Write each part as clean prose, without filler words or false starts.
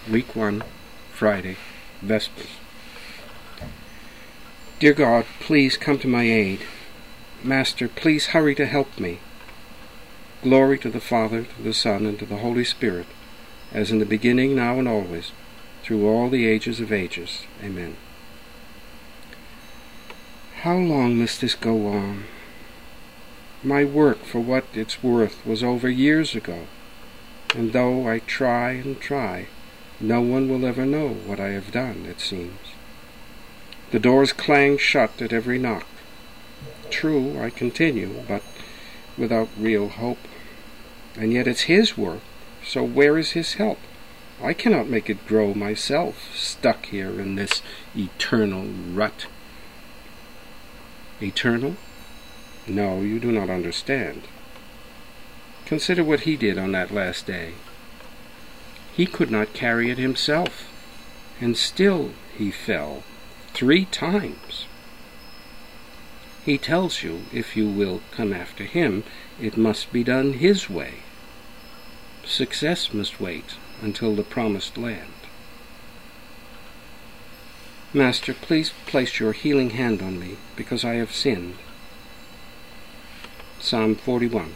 Week 1, Friday, Vespers. Dear God, please come to my aid. Master, please hurry to help me. Glory to the Father, to the Son, and to the Holy Spirit, as in the beginning, now, and always, through all the ages of ages. Amen. How long must this go on? My work, for what it's worth, was over years ago, and though I try and try, no one will ever know what I have done, it seems. The doors clang shut at every knock. True, I continue, but without real hope. And yet it's His work, so where is His help? I cannot make it grow myself, stuck here in this eternal rut. Eternal? No, you do not understand. Consider what He did on that last day. He could not carry it Himself, and still He fell 3 times. He tells you, if you will come after Him, it must be done His way. Success must wait until the promised land. Master, please place your healing hand on me, because I have sinned. Psalm 41.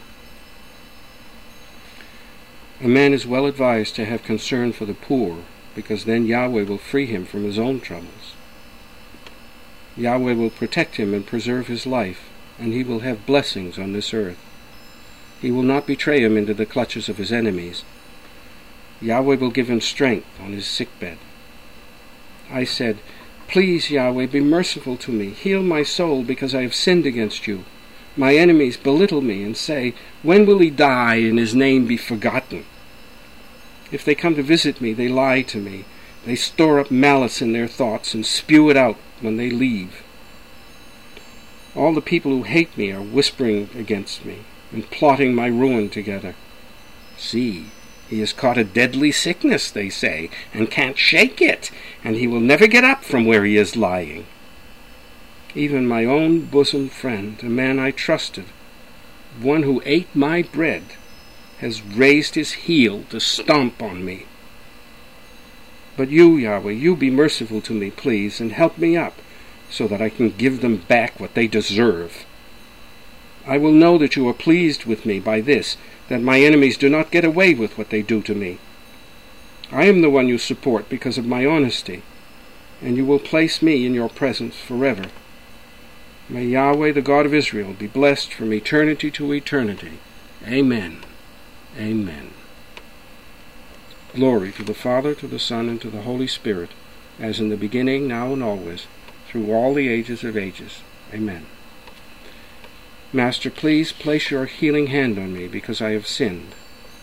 A man is well advised to have concern for the poor, because then Yahweh will free him from his own troubles. Yahweh will protect him and preserve his life, and he will have blessings on this earth. He will not betray him into the clutches of his enemies. Yahweh will give him strength on his sickbed. I said, Please, Yahweh, be merciful to me. Heal my soul, because I have sinned against you. My enemies belittle me and say, When will he die and his name be forgotten? If they come to visit me, they lie to me. They store up malice in their thoughts and spew it out when they leave. All the people who hate me are whispering against me and plotting my ruin together. See, he has caught a deadly sickness, they say, and can't shake it, and he will never get up from where he is lying. Even my own bosom friend, a man I trusted, one who ate my bread, has raised his heel to stomp on me. But you, Yahweh, you be merciful to me, please, and help me up, so that I can give them back what they deserve. I will know that you are pleased with me by this, that my enemies do not get away with what they do to me. I am the one you support because of my honesty, and you will place me in your presence forever. May Yahweh, the God of Israel, be blessed from eternity to eternity. Amen. Amen. Glory to the Father, to the Son, and to the Holy Spirit, as in the beginning, now, and always, through all the ages of ages. Amen. Master, please place your healing hand on me, because I have sinned.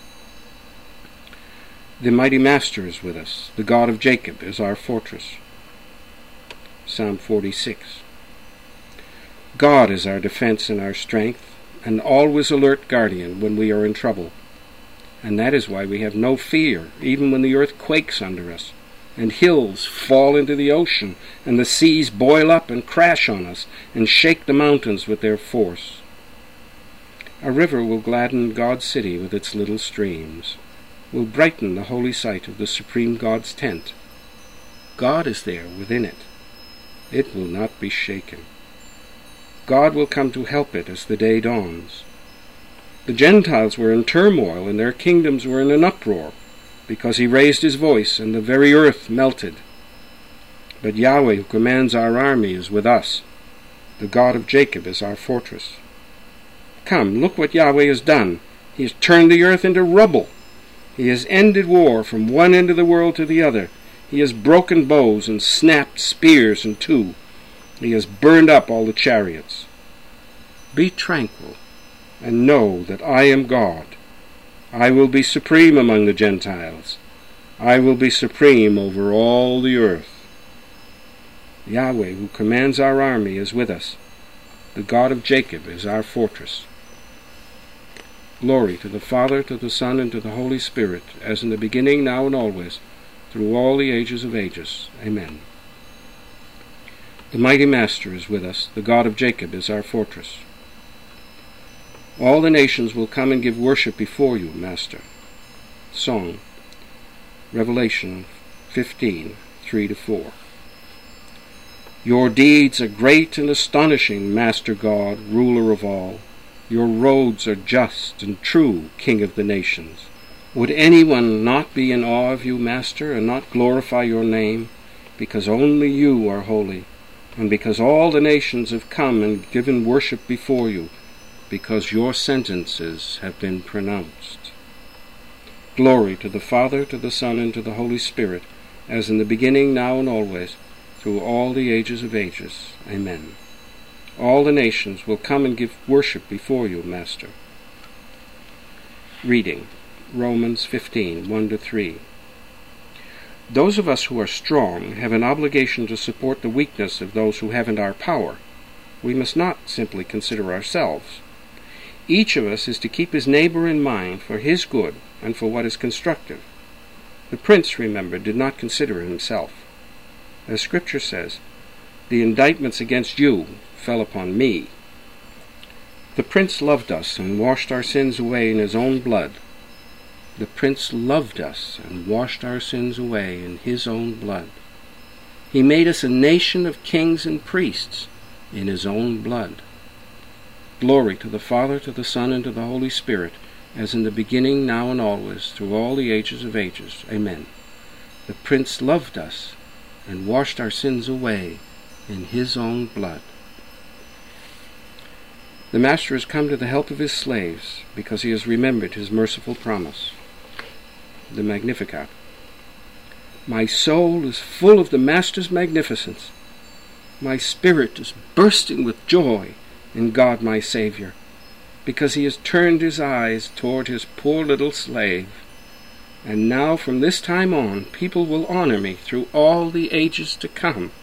The mighty Master is with us. The God of Jacob is our fortress. Psalm 46. God is our defense and our strength, an always alert guardian when we are in trouble. And that is why we have no fear, even when the earth quakes under us, and hills fall into the ocean, and the seas boil up and crash on us, and shake the mountains with their force. A river will gladden God's city with its little streams, will brighten the holy site of the supreme God's tent. God is there within it. It will not be shaken. God will come to help it as the day dawns. The Gentiles were in turmoil, and their kingdoms were in an uproar, because he raised his voice, and the very earth melted. But Yahweh, who commands our army, is with us. The God of Jacob is our fortress. Come, look what Yahweh has done. He has turned the earth into rubble. He has ended war from one end of the world to the other. He has broken bows and snapped spears in two. He has burned up all the chariots. Be tranquil, and know that I am God. I will be supreme among the Gentiles. I will be supreme over all the earth. Yahweh, who commands our army, is with us. The God of Jacob is our fortress. Glory to the Father, to the Son, and to the Holy Spirit, as in the beginning, now, and always, through all the ages of ages. Amen. The mighty Master is with us. The God of Jacob is our fortress. All the nations will come and give worship before you, Master. Song. Revelation 15, 3-4. Your deeds are great and astonishing, Master God, ruler of all. Your roads are just and true, King of the nations. Would anyone not be in awe of you, Master, and not glorify your name? Because only you are holy, and because all the nations have come and given worship before you, because your sentences have been pronounced. Glory to the Father, to the Son, and to the Holy Spirit, as in the beginning, now, and always, through all the ages of ages. Amen. All the nations will come and give worship before you, Master. Reading Romans 15, 1-3. Those of us who are strong have an obligation to support the weakness of those who haven't our power. We must not simply consider ourselves. Each of us is to keep his neighbor in mind for his good and for what is constructive. The prince, remember, did not consider himself. As Scripture says, the indictments against you fell upon me. The prince loved us and washed our sins away in his own blood. The prince loved us and washed our sins away in his own blood. He made us a nation of kings and priests in his own blood. Glory to the Father, to the Son, and to the Holy Spirit, as in the beginning, now, and always, through all the ages of ages. Amen. The prince loved us and washed our sins away in his own blood. The Master has come to the help of his slaves, because he has remembered his merciful promise. The Magnificat. My soul is full of the Master's magnificence. My spirit is bursting with joy in God my Savior, because he has turned his eyes toward his poor little slave. And now from this time on people will honor me through all the ages to come.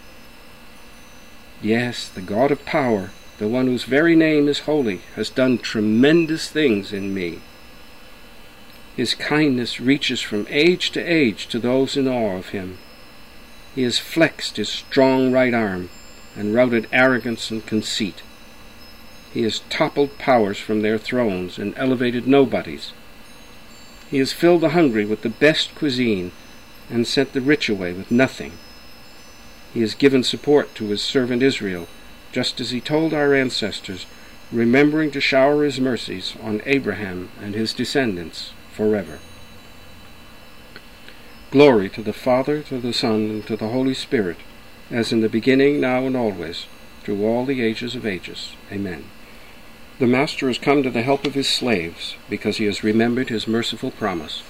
Yes, the God of power, the one whose very name is holy, has done tremendous things in me. His kindness reaches from age to age to those in awe of him. He has flexed his strong right arm and routed arrogance and conceit. He has toppled powers from their thrones and elevated nobodies. He has filled the hungry with the best cuisine and sent the rich away with nothing. He has given support to his servant Israel, just as he told our ancestors, remembering to shower his mercies on Abraham and his descendants forever. Glory to the Father, to the Son, and to the Holy Spirit, as in the beginning, now, and always, through all the ages of ages. Amen. The Master has come to the help of his slaves, because he has remembered his merciful promise.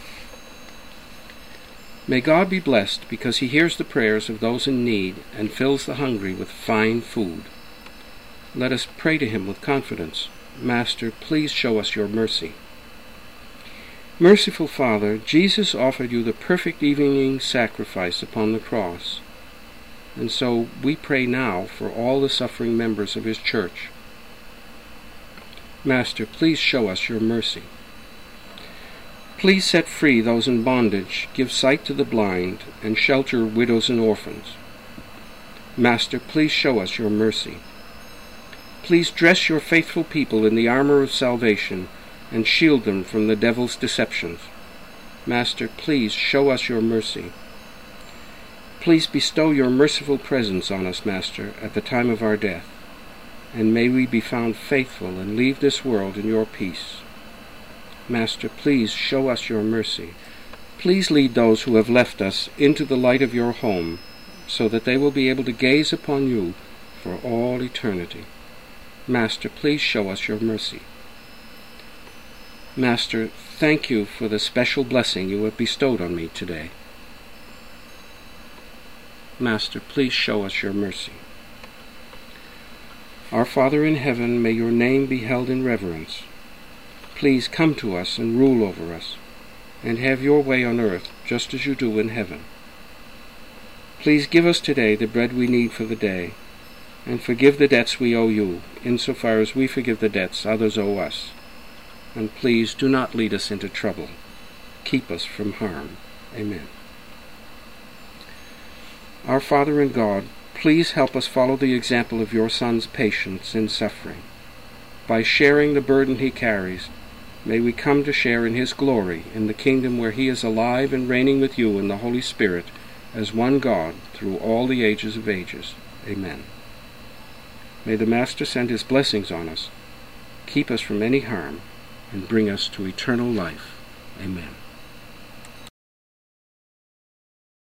May God be blessed, because he hears the prayers of those in need and fills the hungry with fine food. Let us pray to him with confidence. Master, please show us your mercy. Merciful Father, Jesus offered you the perfect evening sacrifice upon the cross, and so we pray now for all the suffering members of his church. Master, please show us your mercy. Please set free those in bondage, give sight to the blind, and shelter widows and orphans. Master, please show us your mercy. Please dress your faithful people in the armor of salvation and shield them from the devil's deceptions. Master, please show us your mercy. Please bestow your merciful presence on us, Master, at the time of our death, and may we be found faithful and leave this world in your peace. Master, please show us your mercy. Please lead those who have left us into the light of your home, so that they will be able to gaze upon you for all eternity. Master, please show us your mercy. Master, thank you for the special blessing you have bestowed on me today. Master, please show us your mercy. Our Father in heaven, may your name be held in reverence. Please come to us and rule over us, and have your way on earth just as you do in heaven. Please give us today the bread we need for the day, and forgive the debts we owe you, insofar as we forgive the debts others owe us. And please do not lead us into trouble. Keep us from harm. Amen. Our Father in God, please help us follow the example of your Son's patience in suffering. By sharing the burden he carries, may we come to share in his glory in the kingdom where he is alive and reigning with you in the Holy Spirit, as one God, through all the ages of ages. Amen. May the Master send his blessings on us, keep us from any harm, and bring us to eternal life. Amen.